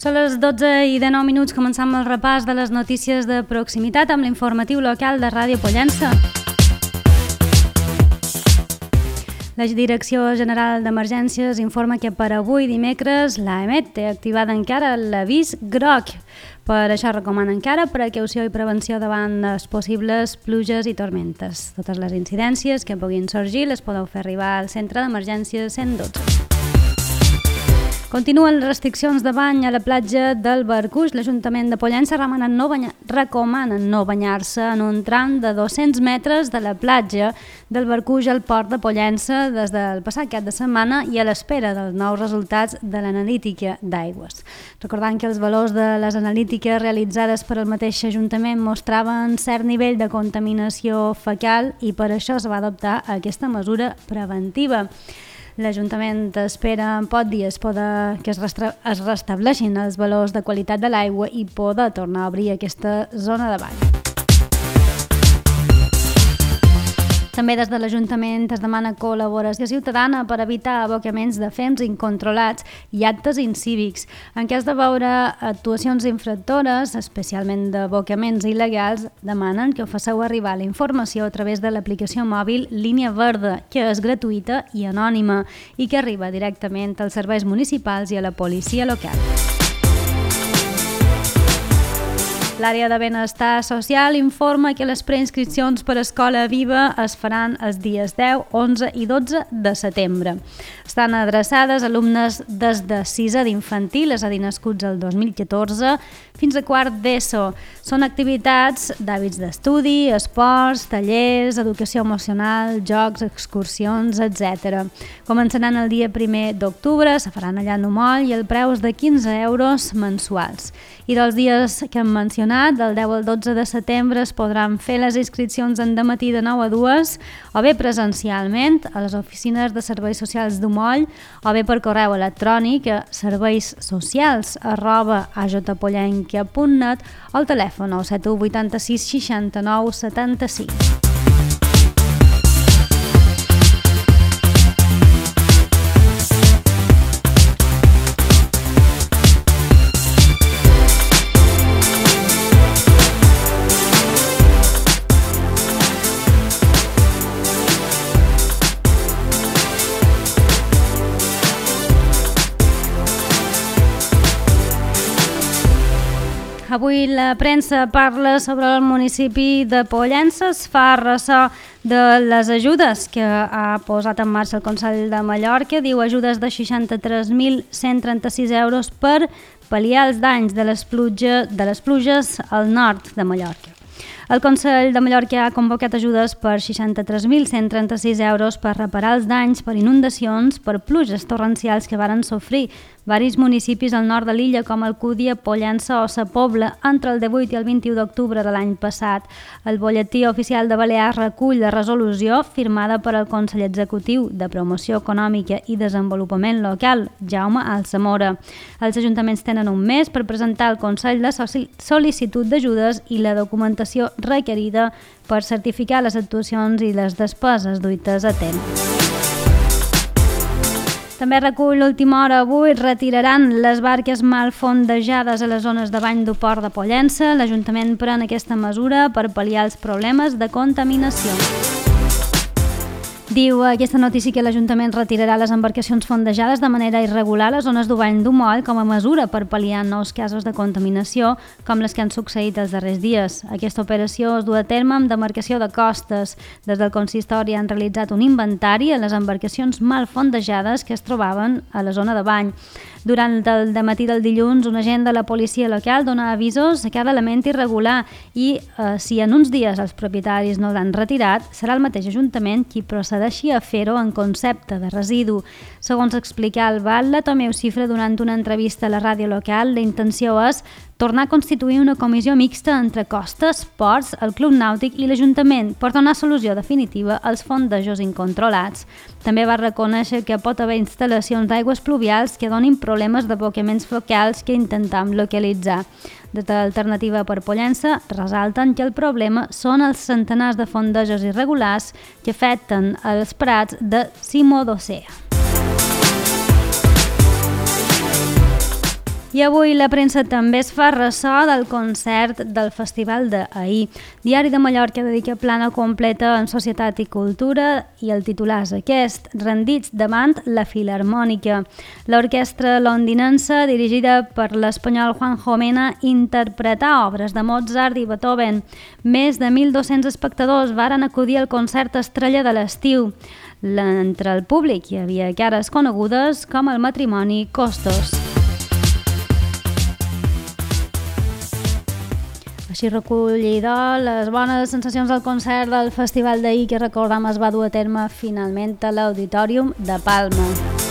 Són les 12:09, començam el repàs de les notícies de proximitat amb l'informatiu local de Ràdio Pollença. La Direcció General d'Emergències informa que per avui dimecres l'AEMET té activada encara l'avís groc. Per això recomana encara precaució i prevenció davant les possibles pluges i tormentes. Totes les incidències que puguin sorgir les podeu fer arribar al centre d'emergències 112. Continuen les restriccions de bany a la platja del Barcuix. L'Ajuntament de Pollença recomana no banyar-se en un tram de 200 metres de la platja del Barcuix al port de Pollença des del passat cap de setmana i a l'espera dels nous resultats de l'analítica d'aigües. Recordant que els valors de les analítiques realitzades per al mateix Ajuntament mostraven cert nivell de contaminació fecal i per això es va adoptar aquesta mesura preventiva. L'Ajuntament espera en pocs dies que es restableixin els valors de qualitat de l'aigua i poder tornar a obrir aquesta zona de bany. També des de l'Ajuntament es demana col·laboració ciutadana per evitar abocaments de fems incontrolats i actes incívics. En cas de veure actuacions infractores, especialment d'abocaments il·legals, demanen que fasseu arribar la informació a través de l'aplicació mòbil Línia Verda, que és gratuïta i anònima i que arriba directament als serveis municipals i a la policia local. L'àrea de benestar social informa que les preinscripcions per Escola Viva es faran els dies 10, 11 i 12 de setembre. Estan adreçades a alumnes des de 6a d'infantil, és a dir, nascuts el 2014, fins a quart d'ESO. Són activitats d'hàbits d'estudi, esports, tallers, educació emocional, jocs, excursions, etc. Començaran el dia 1 d'octubre, se faran allà a Numoll i el preu és de 15 euros mensuals. I dels dies que hem mencionat, del 10 al 12 de setembre, es podran fer les inscripcions en dematí de 9 a 2 o bé presencialment a les oficines de serveis socials d'Umoll o bé per correu electrònic a serveissocials@ajpollenca.net o al telèfon 971 86 69 75. Avui la premsa parla sobre el municipi de Pollença, es fa ressò de les ajudes que ha posat en marxa el Consell de Mallorca. Diu ajudes de 63.136 euros per pal·liar els danys de les pluges al nord de Mallorca. El Consell de Mallorca ha convocat ajudes per 63.136 euros per reparar els danys per inundacions per pluges torrencials que varen sofrir varis municipis al nord de l'illa com Alcúdia, Pollença o Sa Pobla entre el 18 i el 21 d'octubre de l'any passat. El Bolletí Oficial de Balears recull la resolució firmada per el Consell Executiu de Promoció Econòmica i Desenvolupament Local, Jaume Alsamora. Els ajuntaments tenen un mes per presentar al Consell la sol·licitud d'ajudes i la documentació requerida per certificar les actuacions i les despeses duites a terme. També recull l'última hora avui, retiraran les barques mal fondejades a les zones de bany del port de Pollença. L'Ajuntament pren aquesta mesura per pal·liar els problemes de contaminació. Diu aquesta notícia que l'Ajuntament retirarà les embarcacions fondejades de manera irregular a les zones de bany d'Umoll com a mesura per pal·liar nous casos de contaminació com les que han succeït els darrers dies. Aquesta operació es du a terme amb demarcació de costes. Des del consistori han realitzat un inventari a les embarcacions mal fondejades que es trobaven a la zona de bany. Durant el dematí del dilluns, un agent de la policia local dona avisos a cada element irregular i si en uns dies els propietaris no l'han retirat, serà el mateix Ajuntament qui procedeixi a fer-ho en concepte de residu. Segons explica el Batlle, Tomeu Cifra, durant una entrevista a la ràdio local, la intenció és tornar a constituir una comissió mixta entre Costes, Ports, el Club Nàutic i l'Ajuntament per donar solució definitiva als fondejos incontrolats. També va reconèixer que pot haver instal·lacions d'aigües pluvials que donin problemes d'abocaments focals que intentam localitzar. Des de l'Alternativa per Pollença ressalten que el problema són els centenars de fondejos irregulars que afecten els prats de Simó d'Ocea. I avui la premsa també es fa ressò del concert del Festival d'ahir. Diari de Mallorca dedica plana completa en Societat i Cultura i el titular és aquest: rendits davant la Filharmònica. L'orquestra londinense, dirigida per l'espanyol Juanjo Mena, interpretà obres de Mozart i Beethoven. Més de 1.200 espectadors varen acudir al concert estrella de l'estiu. Entre el públic hi havia cares conegudes com el matrimoni Costos. Així recollidor, les bones sensacions del concert del festival d'ahir que recordam es va dur a terme finalment a l'Auditorium de Palma.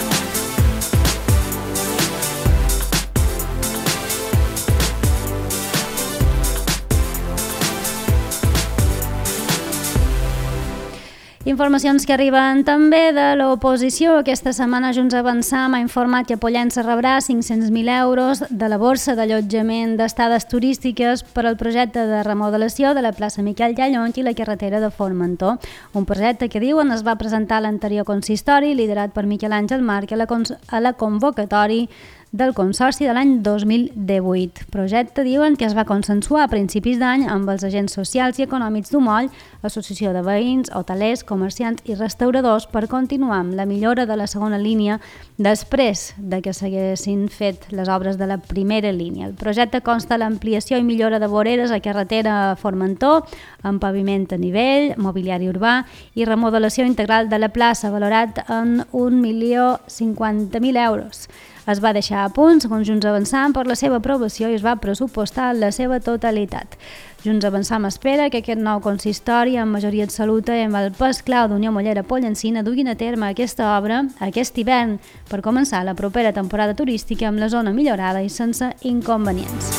Informacions que arriben també de l'oposició. Aquesta setmana Junts Avançam ha informat que Pollença rebrà 500.000 euros de la borsa d'allotjament d'estades turístiques per al projecte de remodelació de la plaça Miquel Llallonch i la carretera de Formentor. Un projecte que diuen es va presentar a l'anterior consistori, liderat per Miquel Àngel Marc, a la convocatòria del Consorci de l'any 2018. Projecte, diuen, que es va consensuar a principis d'any amb els agents socials i econòmics d'Umoll, associació de veïns, hotelers, comerciants i restauradors per continuar amb la millora de la segona línia després de que s'haguessin fet les obres de la primera línia. El projecte consta l'ampliació i millora de voreres a carretera Formentor, amb paviment a nivell, mobiliari urbà i remodelació integral de la plaça, valorat en 1.050.000 euros. Es va deixar a punt, segons Junts Avançam, per la seva aprovació i es va pressupostar la seva totalitat. Junts Avançam espera que aquest nou consistori, amb majoria absoluta i amb el pes clau d'Unió Mollera Pollencina, duguin a terme aquesta obra aquest hivern per començar la propera temporada turística amb la zona millorada i sense inconvenients.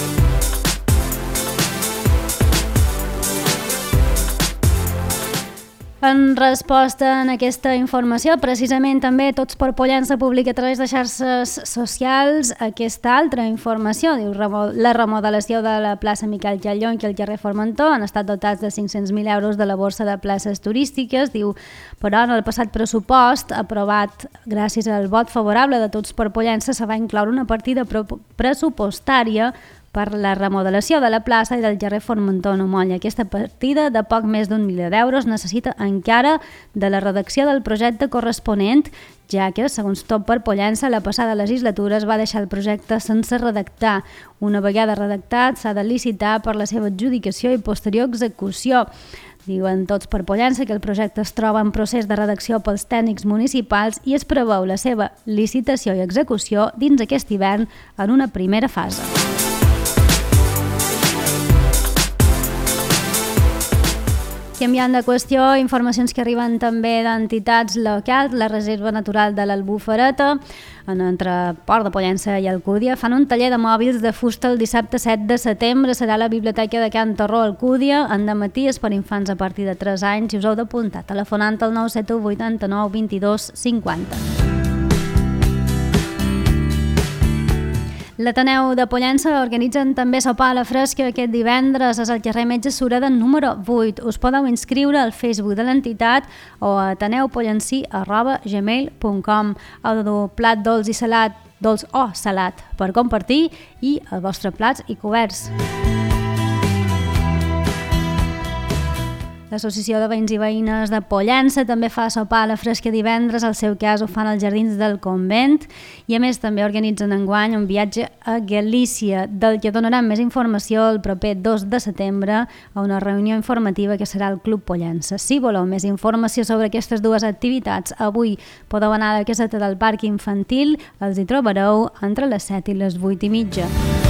En resposta a aquesta informació, precisament també Tots per Pollença publica a través de xarxes socials aquesta altra informació. Diu, la remodelació de la plaça Miquel Llallonch i el carrer Formentor han estat dotats de 500.000 euros de la borsa de places turístiques. Diu, però en el passat pressupost, aprovat gràcies al vot favorable de Tots per Pollença, se va incloure una partida pressupostària per la remodelació de la plaça i del carrer Formentor a Moll. Aquesta partida de poc més d'1 milió d'euros necessita encara de la redacció del projecte corresponent, ja que, segons Tot per Pollença, la passada legislatura es va deixar el projecte sense redactar. Una vegada redactat, s'ha de licitar per la seva adjudicació i posterior execució. Diuen Tots per Pollença que el projecte es troba en procés de redacció pels tècnics municipals i es preveu la seva licitació i execució dins aquest hivern en una primera fase. Canviant de qüestió, informacions que arriben també d'entitats locals. La Reserva Natural de l'Albufereta, entre Port de Pollença i Alcúdia, fan un taller de mòbils de fusta el dissabte 7 de setembre. Serà a la Biblioteca de Can Torró, Alcúdia. En dematí és per infants a partir de 3 anys. Si us heu d'apuntar, telefonant al 971 89 22 50. L'Ateneu de Pollença organitzen també sopar a la fresca aquest divendres. És al carrer Metge Sureda número 8. Us podeu inscriure al Facebook de l'entitat o a ateneupollencí@gmail.com. Heu de dur plat dolç i salat, dolç o salat, per compartir i els vostres plats i coberts. L'Associació de Veïns i Veïnes de Pollença també fa sopar a la fresca divendres. Al seu cas ho fan als Jardins del Convent i a més també organitzen enguany un viatge a Galícia, del que donaran més informació el proper 2 de setembre a una reunió informativa que serà al Club Pollença. Si voleu més informació sobre aquestes dues activitats, avui podeu anar a la caseta del Parc Infantil, els hi trobareu entre les 7 i les 8:30.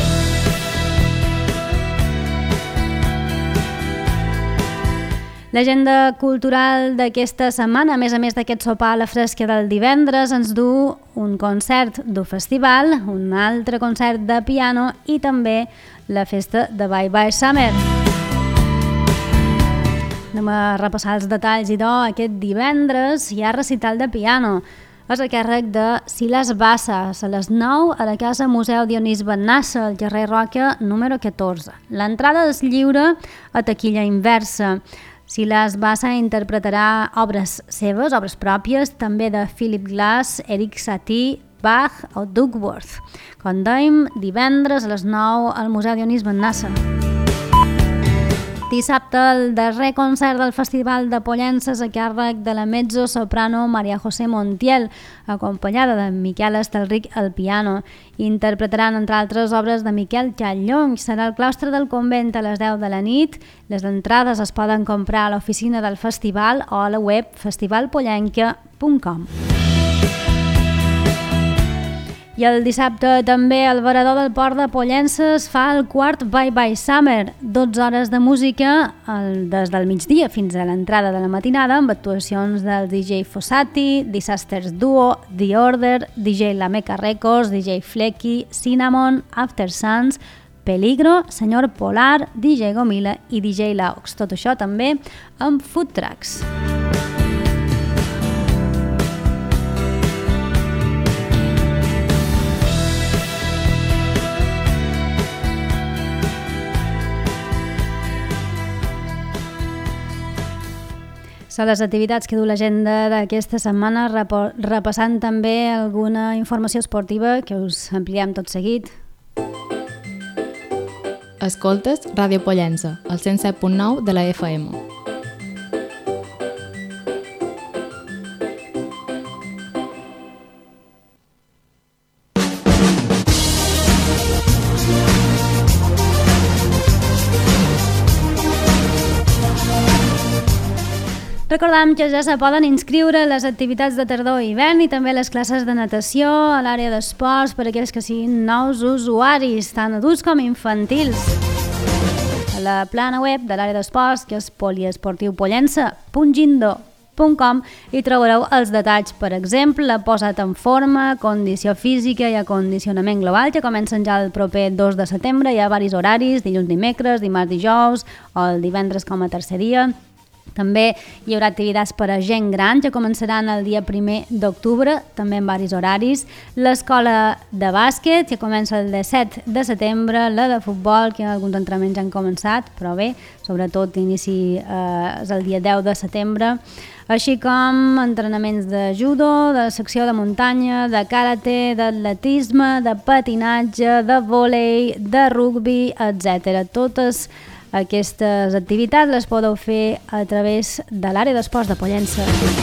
L'agenda cultural d'aquesta setmana, a més d'aquest sopar a la fresca del divendres, ens du un concert d'un festival, un altre concert de piano i també la festa de Bye Bye Summer. Anem a repassar els detalls i aquest divendres hi ha recital de piano. És a càrrec de Silas Bassa, a les 9 a la Casa Museu Dionís Bennassa, al carrer Roca número 14. L'entrada és lliure a taquilla inversa. Silas Bassa interpretarà obres seves, obres pròpies, també de Philip Glass, Eric Satie, Bach o Duckworth. Com dèiem, divendres a les 9 al Museu Dionís Bennassa. Dissabte, el darrer concert del Festival de Pollences a càrrec de la mezzo-soprano Maria José Montiel, acompanyada de Miquel Estelric al piano. Interpretaran, entre altres, obres de Miquel Challong. Serà al claustre del convent a les 10 de la nit. Les entrades es poden comprar a l'oficina del festival o a la web festivalpollenca.com. I el dissabte també el Veredor del Port de Pollences fa el quart Bye Bye Summer, 12 hores de música des del migdia fins a l'entrada de la matinada, amb actuacions del DJ Fossati, Disasters Duo, The Order, DJ La Meca Records, DJ Flecky, Cinnamon, After Suns, Peligro, Senyor Polar, DJ Gomila i DJ Laux. Tot això també amb food trucks. Són les activitats que du l'agenda d'aquesta setmana, repassant també alguna informació esportiva que us ampliem tot seguit. Escoltes Ràdio Pollença, al 107.9 de la FM. Recordam que ja se poden inscriure a les activitats de tardor i hivern i també les classes de natació a l'àrea d'esports per a aquells que siguin nous usuaris, tant adults com infantils. A la plana web de l'àrea d'esports, que és poliesportiupollença.gindo.com, hi trobareu els detalls, per exemple, la posat en forma, condició física i acondicionament global, que comencen ja el proper 2 de setembre. Hi ha diversos horaris, dilluns, dimecres, dimarts, dijous o el divendres com a tercer dia. També hi haurà activitats per a gent gran, que començaran el dia 1 d'octubre, també en diversos horaris. L'escola de bàsquet, que comença el 17 de setembre, la de futbol, que alguns entrenaments ja han començat, però bé, sobretot l'inici és el dia 10 de setembre, així com entrenaments de judo, de secció de muntanya, de karate, d'atletisme, de patinatge, de vòlei, de rugbi, etc. Totes aquestes activitats les podeu fer a través de l'àrea d'esports de Pollença.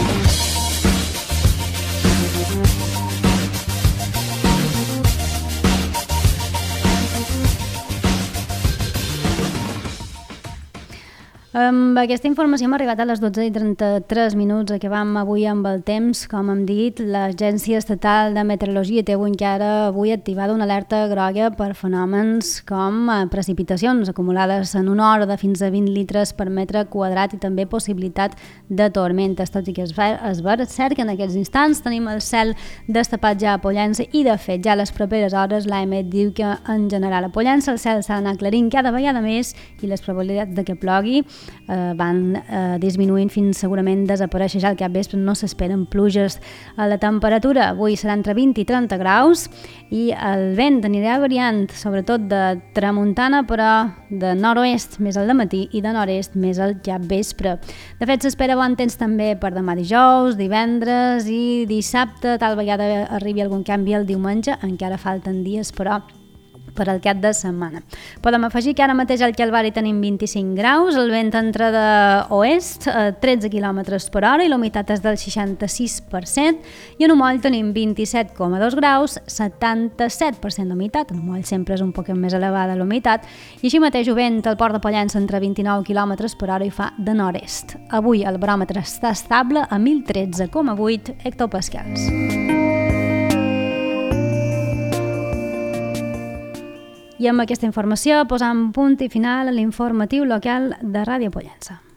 Amb aquesta informació hem arribat a les 12:33, acabam avui amb el temps. Com hem dit, l'Agència Estatal de Meteorologia té encara avui activada una alerta groga per fenòmens com precipitacions acumulades en una hora de fins a 20 litres per metre quadrat i també possibilitat de tormentes, tot i que és cert que en aquests instants tenim el cel destapat ja a Pollença i de fet ja a les properes hores l'AEMET diu que en general a Pollença el cel s'ha d'anar aclarint cada vegada més i les probabilitats de que plogui van disminuint fins segurament desaparèixer ja al capvespre. No s'esperen pluges. La temperatura avui serà entre 20 i 30 graus i el vent anirà variant, sobretot de tramuntana, però de nord-oest més al dematí i de nord-est més al capvespre. De fet, s'espera bon temps també per demà dijous, divendres i dissabte. Tal vegada arribi algun canvi el diumenge, encara falten dies, però per al cap de setmana. Podem afegir que ara mateix al Calvari tenim 25 graus, el vent entra d'oest a 13 km per hora i la humitat és del 66%, i en Omoll tenim 27,2 graus, 77% d'humitat. En Omoll sempre és un poc més elevada la humitat, i així mateix ho vent al Port de Pollença entre 29 km per hora i fa de nord-est. Avui el baròmetre està estable a 1013,8 hectopascals. I amb aquesta informació posam punt i final a l'informatiu local de Ràdio Pollença.